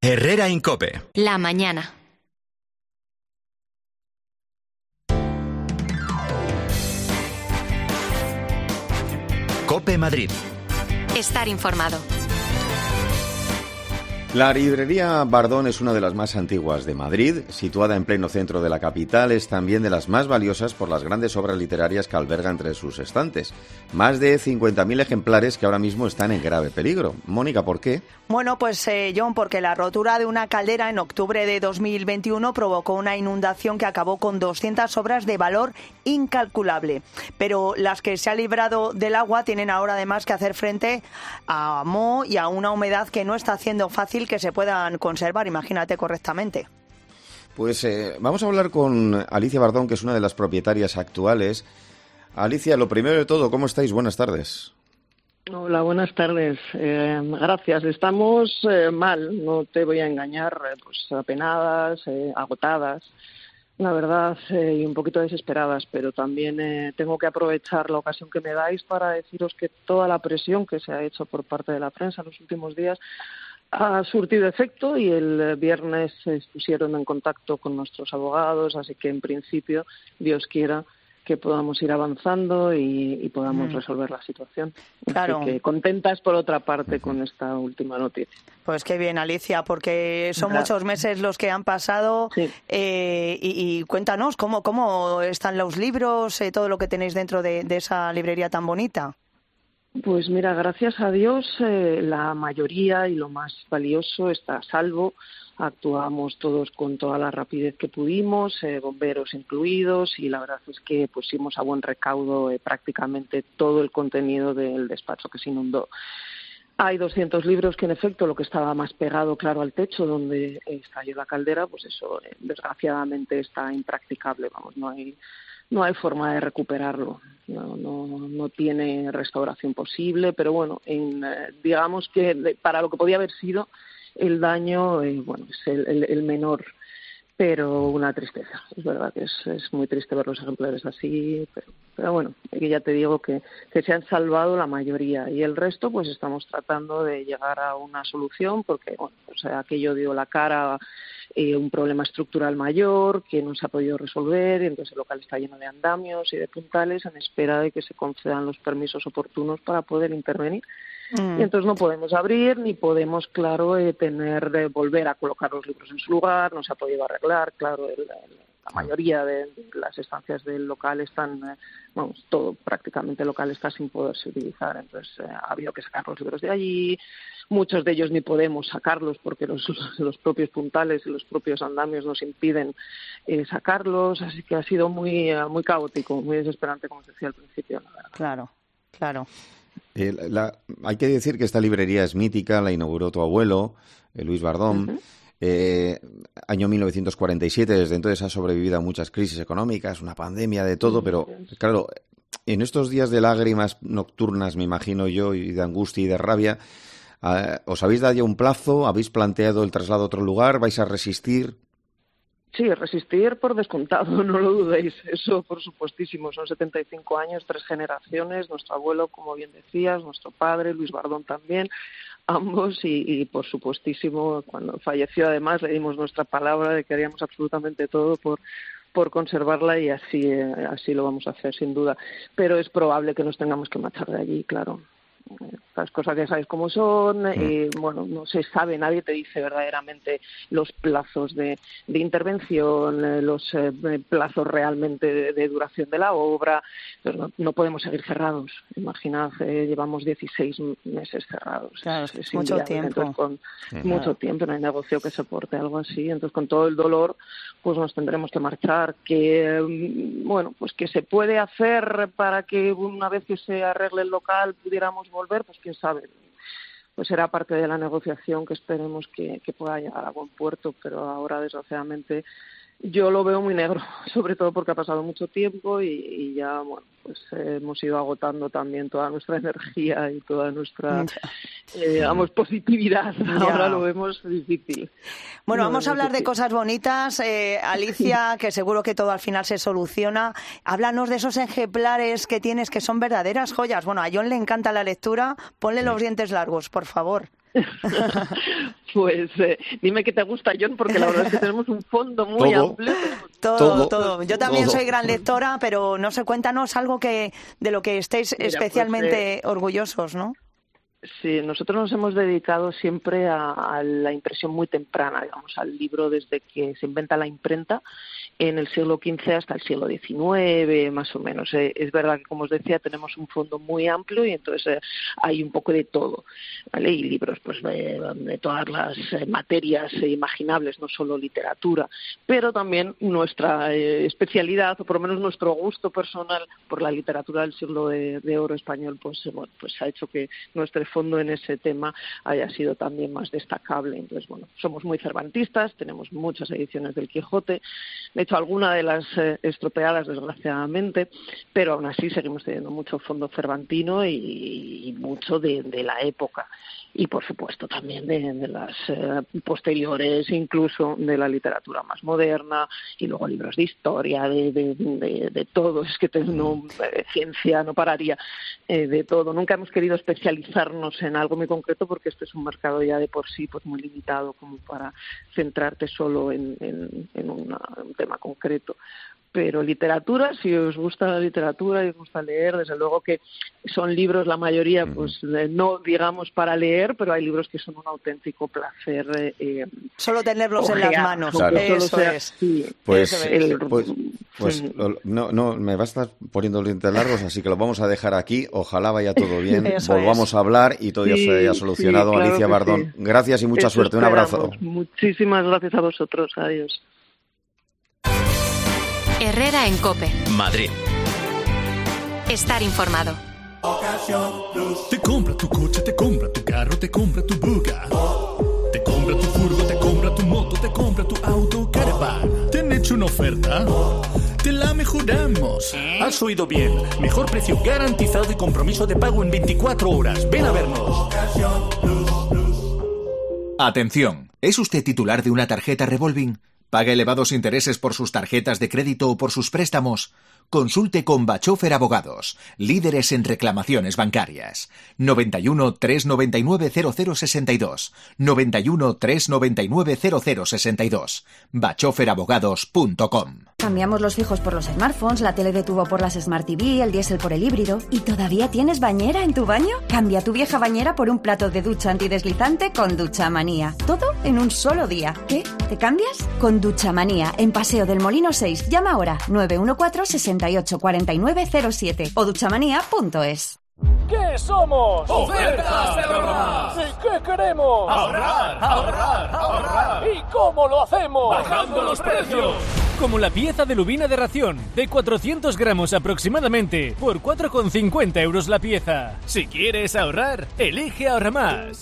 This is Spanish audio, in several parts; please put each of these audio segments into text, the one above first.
Herrera Incope. La mañana. COPE Madrid. Estar informado. La librería Bardón es una de las más antiguas de Madrid, situada en pleno centro de la capital, es también de las más valiosas por las grandes obras literarias que alberga entre sus estantes. Más de 50.000 ejemplares que ahora mismo están en grave peligro. Mónica, ¿por qué? Bueno, pues John, porque la rotura de una caldera en octubre de 2021 provocó una inundación que acabó con 200 obras de valor incalculable. Pero las que se han librado del agua tienen ahora además que hacer frente a moho y a una humedad que no está haciendo fácil que se puedan conservar, imagínate, correctamente. Pues vamos a hablar con Alicia Bardón, que es una de las propietarias actuales. Alicia, lo primero de todo, ¿cómo estáis? Buenas tardes. Hola, buenas tardes. Gracias. Estamos mal, no te voy a engañar, pues apenadas, agotadas, la verdad, y un poquito desesperadas, pero también tengo que aprovechar la ocasión que me dais para deciros que toda la presión que se ha hecho por parte de la prensa en los últimos días ha surtido efecto y el viernes se pusieron en contacto con nuestros abogados, así que en principio, Dios quiera, que podamos ir avanzando y podamos resolver la situación. Claro. Así que contentas por otra parte con esta última noticia. Pues qué bien, Alicia, porque son muchos meses los que han pasado. Sí. Y cuéntanos cómo están los libros, todo lo que tenéis dentro de esa librería tan bonita. Pues mira, gracias a Dios la mayoría y lo más valioso está a salvo. Actuamos todos con toda la rapidez que pudimos, bomberos incluidos, y la verdad es que pusimos a buen recaudo prácticamente todo el contenido del despacho que se inundó. Hay 200 libros que, en efecto, lo que estaba más pegado, claro, al techo donde estalló la caldera, pues eso desgraciadamente está impracticable, vamos, no hay forma de recuperarlo, no tiene restauración posible, pero bueno, digamos que para lo que podía haber sido el daño, bueno, es el menor, pero una tristeza. Es verdad que es muy triste ver los ejemplares así, pero bueno, aquí ya te digo que se han salvado la mayoría y el resto pues estamos tratando de llegar a una solución porque, bueno, pues aquello dio la cara un problema estructural mayor que no se ha podido resolver, y entonces el local está lleno de andamios y de puntales en espera de que se concedan los permisos oportunos para poder intervenir. Y entonces no podemos abrir ni podemos, claro, volver a colocar los libros en su lugar, no se ha podido arreglar, claro, la mayoría de las estancias del local están, todo prácticamente el local está sin poderse utilizar, entonces ha habido que sacar los libros de allí, muchos de ellos ni podemos sacarlos porque los propios puntales y los propios andamios nos impiden sacarlos, así que ha sido muy caótico, muy desesperante, como os decía al principio, la verdad. Claro. Hay que decir que esta librería es mítica, la inauguró tu abuelo, Luis Bardón, año 1947, desde entonces ha sobrevivido a muchas crisis económicas, una pandemia, de todo, pero claro, en estos días de lágrimas nocturnas, me imagino yo, y de angustia y de rabia, ¿os habéis dado ya un plazo? ¿Habéis planteado el traslado a otro lugar? ¿Vais a resistir? Sí, resistir por descontado, no lo dudéis, eso por supuestísimo, son 75 años, 3 generaciones, nuestro abuelo, como bien decías, nuestro padre, Luis Bardón también, ambos, y por supuestísimo, cuando falleció además le dimos nuestra palabra de que haríamos absolutamente todo por conservarla y así lo vamos a hacer sin duda, pero es probable que nos tengamos que marchar de allí, claro. Las cosas ya sabéis cómo son, bueno, no se sabe, nadie te dice verdaderamente los plazos de intervención, los plazos realmente de duración de la obra, pero no podemos seguir cerrados. Imaginad, llevamos 16 meses cerrados. Claro, es mucho tiempo. Entonces, mucho tiempo, no hay negocio que soporte algo así, entonces con todo el dolor pues nos tendremos que marchar, bueno, pues que se puede hacer para que una vez que se arregle el local pudiéramos volver, pues quién sabe, pues será parte de la negociación que esperemos que pueda llegar a buen puerto, pero ahora desgraciadamente yo lo veo muy negro, sobre todo porque ha pasado mucho tiempo y ya, bueno, pues hemos ido agotando también toda nuestra energía y toda nuestra, positividad. Ahora lo vemos difícil. Bueno, vamos a hablar de cosas bonitas. Alicia, que seguro que todo al final se soluciona. Háblanos de esos ejemplares que tienes que son verdaderas joyas. Bueno, a John le encanta la lectura. Ponle los dientes largos, por favor. Pues dime qué te gusta, John, porque la verdad es que tenemos un fondo muy amplio. Todo. Yo también soy gran lectora, pero no sé, cuéntanos algo de lo que estéis especialmente orgullosos, ¿no? Sí, nosotros nos hemos dedicado siempre a la impresión muy temprana, digamos, al libro desde que se inventa la imprenta en el siglo XV hasta el siglo XIX, más o menos. Es verdad que, como os decía, tenemos un fondo muy amplio y entonces hay un poco de todo, ¿vale? Y libros pues de todas las materias imaginables, no solo literatura, pero también nuestra especialidad, o por lo menos nuestro gusto personal por la literatura del siglo de oro español, pues ha hecho que nuestro fondo en ese tema haya sido también más destacable. Entonces, bueno, somos muy cervantistas, tenemos muchas ediciones del Quijote, de hecho alguna de las estropeadas desgraciadamente, pero aún así seguimos teniendo mucho fondo cervantino y mucho de la época. Y, por supuesto, también de las posteriores, incluso de la literatura más moderna, y luego libros de historia, de todo. Es que ciencia no pararía, de todo. Nunca hemos querido especializarnos en algo muy concreto porque este es un mercado ya de por sí pues muy limitado como para centrarte solo en un tema concreto. Pero literatura, si os gusta la literatura y os gusta leer, desde luego que son libros, la mayoría, pues no digamos para leer, pero hay libros que son un auténtico placer. Solo tenerlos en las manos, claro. Eso es. Sí, pues no, me va a estar poniendo los dientes largos, así que lo vamos a dejar aquí. Ojalá vaya todo bien, volvamos a hablar y todo ya se haya solucionado. Claro, Alicia Bardón, sí. Gracias y mucha suerte. Esperamos. Un abrazo. Muchísimas gracias a vosotros. Adiós. Herrera en COPE. Madrid. Estar informado. Te compra tu coche, te compra tu carro, te compra tu buga. Te compra tu furgo, te compra tu moto, te compra tu auto, caravan. ¿Te han hecho una oferta? Te la mejoramos. Has oído bien. Mejor precio garantizado y compromiso de pago en 24 horas. Ven a vernos. Atención. ¿Es usted titular de una tarjeta revolving? ¿Paga elevados intereses por sus tarjetas de crédito o por sus préstamos? Consulte con Bachofer Abogados, líderes en reclamaciones bancarias. 91 399 0062. 91 399 0062. bachoferabogados.com. Cambiamos los fijos por los smartphones, la tele de tubo por las Smart TV, el diésel por el híbrido. ¿Y todavía tienes bañera en tu baño? Cambia tu vieja bañera por un plato de ducha antideslizante con Duchamanía. Todo en un solo día. ¿Qué? ¿Te cambias? Con Duchamanía, en Paseo del Molino 6. Llama ahora 914 68 49 07 o duchamanía.es. ¿Qué somos? ¡Ofertas de ahorrar! ¿Y qué queremos? ¡Ahorrar, ahorrar, ahorrar! ¿Y cómo lo hacemos? ¡Bajando los precios! Como la pieza de lubina de ración, de 400 gramos aproximadamente, por 4,50 € la pieza. Si quieres ahorrar, elige Ahorra Más.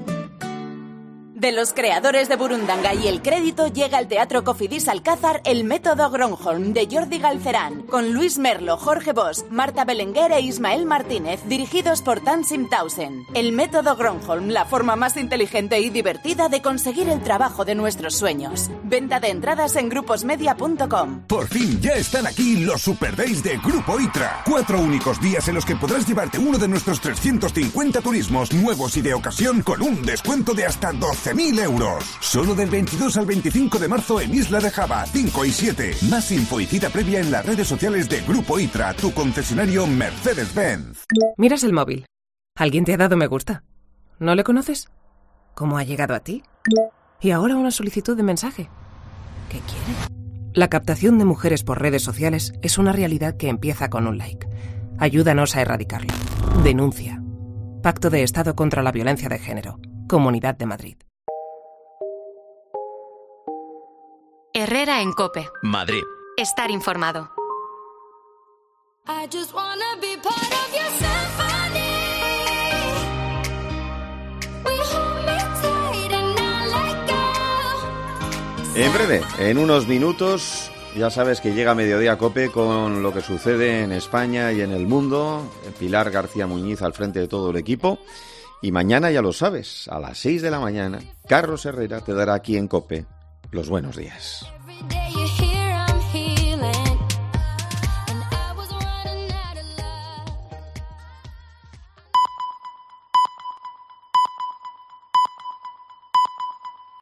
De los creadores de Burundanga y El Crédito llega al Teatro Cofidis Alcázar El Método Gronholm de Jordi Galcerán, con Luis Merlo, Jorge Bosch, Marta Belenguer e Ismael Martínez, dirigidos por Tansim Tausen. El Método Gronholm, la forma más inteligente y divertida de conseguir el trabajo de nuestros sueños. Venta de entradas en gruposmedia.com. Por fin ya están aquí los Super Days de Grupo ITRA. 4 únicos días en los que podrás llevarte uno de nuestros 350 turismos nuevos y de ocasión con un descuento de hasta 12.000 €. Solo del 22 al 25 de marzo en Isla de Java, 5 y 7. Más info y cita previa en las redes sociales de Grupo ITRA, tu concesionario Mercedes-Benz. Miras el móvil. ¿Alguien te ha dado me gusta? ¿No le conoces? ¿Cómo ha llegado a ti? Y ahora una solicitud de mensaje. ¿Qué quiere? La captación de mujeres por redes sociales es una realidad que empieza con un like. Ayúdanos a erradicarla. Denuncia. Pacto de Estado contra la Violencia de Género. Comunidad de Madrid. Herrera en COPE. Madrid. Estar informado. En breve, en unos minutos, ya sabes que llega Mediodía COPE con lo que sucede en España y en el mundo. Pilar García Muñiz al frente de todo el equipo. Y mañana, ya lo sabes, a las 6 de la mañana, Carlos Herrera te dará aquí en COPE los buenos días.